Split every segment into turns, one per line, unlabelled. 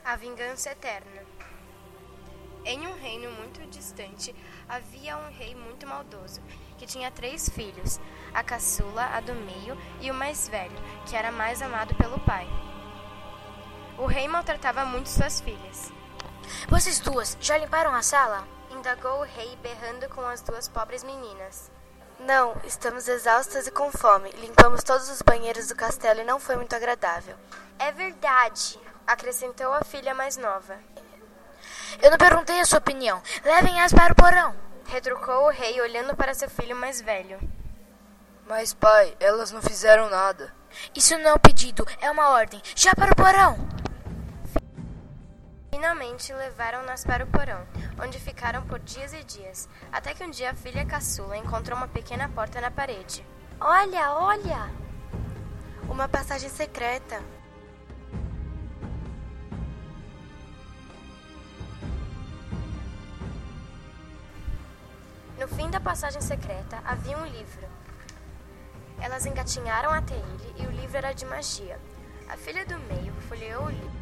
A vingança eterna. Em um reino muito distante, havia um rei muito maldoso, que tinha 3 filhos, a caçula, a do meio e o mais velho, que era mais amado pelo pai. O rei maltratava muito suas filhas.
Vocês duas já limparam a sala?
Indagou o rei, berrando com as 2 pobres meninas.
Não, estamos exaustas e com fome. Limpamos todos os banheiros do castelo e não foi muito agradável.
É verdade, acrescentou a filha mais nova.
Eu não perguntei a sua opinião. Levem-as para o porão.
Retrucou o rei, olhando para seu filho mais velho.
Mas, pai, elas não fizeram nada.
Isso não é um pedido, é uma ordem. Já para o porão!
Finalmente levaram-nas para o porão, onde ficaram por dias e dias, até que um dia a filha caçula encontrou uma pequena porta na parede.
Olha, olha! Uma passagem secreta.
No fim da passagem secreta havia um livro. Elas engatinharam até ele e o livro era de magia. A filha do meio folheou o livro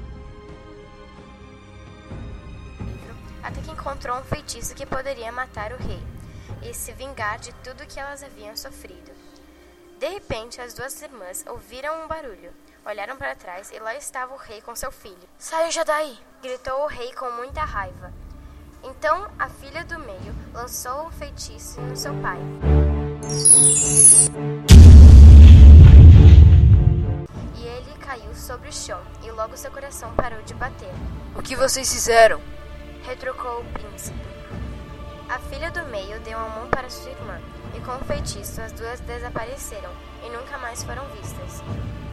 até que encontrou um feitiço que poderia matar o rei e se vingar de tudo que elas haviam sofrido. De repente, as 2 irmãs ouviram um barulho, olharam para trás e lá estava o rei com seu filho.
Saiam já daí!
Gritou o rei com muita raiva. Então, a filha do meio lançou um feitiço no seu pai. E ele caiu sobre o chão, e logo seu coração parou de bater.
O que vocês fizeram?
Retrucou o príncipe. A filha do meio deu a mão para sua irmã, e com o feitiço as 2 desapareceram, e nunca mais foram vistas.